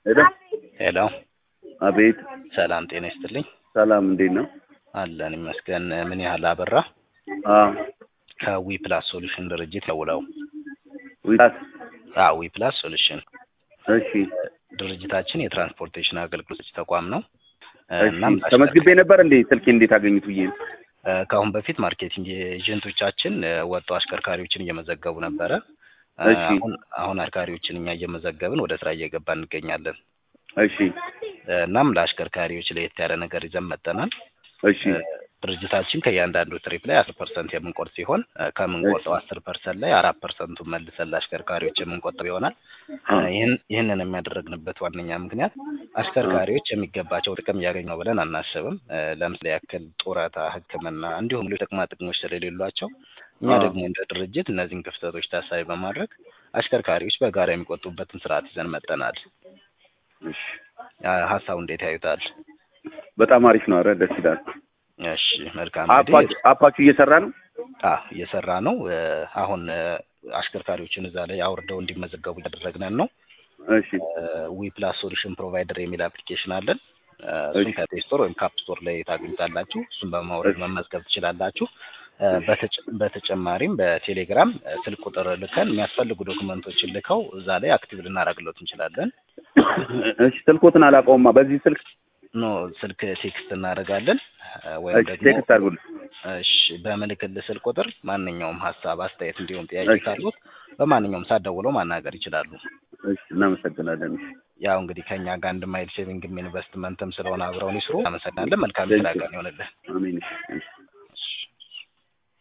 ሄሎ ሄሎ አቤት። ሰላም ጤና ይስጥልኝ። ሰላም እንዴት ነው? አለን ይመስገን። ምን ያህል አበራ? ከዊ ፕላስ ሶሉሽን ድርጅት ደውለው። ዊፕላስ? ዊ ፕላስ ሶሉሽን እሺ ድርጅታችን የትራንስፖርቴሽን አገልግሎት ተቋም ነው። እሺ ተመዝግቤ ነበር እንዴ? ስልኬ እንዴት አገኙት ብዬ ነው። ከአሁን በፊት ማርኬቲንግ ኤጀንቶቻችን ወጡ አሽከርካሪዎችን እየመዘገቡ ነበረ። እሺ አሁን አሽከርካሪዎችን እኛ እየመዘገብን ወደ ስራ እየገባን እንገኛለን። እሺ እናም ለአሽከርካሪዎች ለየት ያለ ነገር ይዘን መጥተናል። እሺ ድርጅታችን ከእያንዳንዱ ትሪፕ ላይ 10% የምንቆርጥ ሲሆን ከምንቆርጠው 10% ላይ 4%ቱን መልሰን ለአሽከርካሪዎች የምንቆጥብ ይሆናል። ይህንን የሚያደርግንበት ዋነኛ ምክንያት አሽከርካሪዎች የሚገባቸው ጥቅም እያገኙ ነው ብለን አናስብም። ለምሳሌ ያክል ጡረታ፣ ሕክምና እንዲሁም ሌሎች ጥቅማ ጥቅሞች ስለሌሏቸው እኛ ደግሞ እንደ ድርጅት እነዚህን ክፍተቶች ታሳቢ በማድረግ አሽከርካሪዎች በጋራ የሚቆጥቡበትን ስርዓት ይዘን መጥተናል። እሺ ሀሳቡ እንዴት ያዩታል? በጣም አሪፍ ነው። ኧረ ደስ ይላል። እሺ መልካም። አፓችሁ እየሰራ ነው? እየሰራ ነው። አሁን አሽከርካሪዎችን እዛ ላይ አውርደው እንዲመዘገቡ እያደረግን ነው። እሺ ዊ ፕላስ ሶሉሽን ፕሮቫይደር የሚል አፕሊኬሽን አለን። እሱን ከፕሌይ ስቶር ወይም ከአፕ ስቶር ላይ ታገኙታላችሁ። እሱን በማውረድ መመዝገብ ትችላላችሁ። በተጨማሪም በቴሌግራም ስልክ ቁጥር ልከን የሚያስፈልጉ ዶክመንቶችን ልከው እዛ ላይ አክቲቭ ልናደርግሎት እንችላለን። እሺ ስልኮትን አላውቀውማ። በዚህ ስልክ ስልክ ቴክስት እናደርጋለን ወይም ደግሞ ቴክስት አድርጉልኝ። እሺ በምልክልህ ስልክ ቁጥር ማንኛውም ሀሳብ፣ አስተያየት እንዲሁም ጥያቄ ካሉት በማንኛውም ሰዓት ደውለው ማናገር ይችላሉ። እሺ እናመሰግናለን። ያው እንግዲህ ከኛ ጋር አንድ ማይል ሴቪንግም ኢንቨስትመንትም ስለሆነ አብረውን ይስሩ። እናመሰግናለን። መልካም ስራ ቀን ይሆንልህ። አሜን።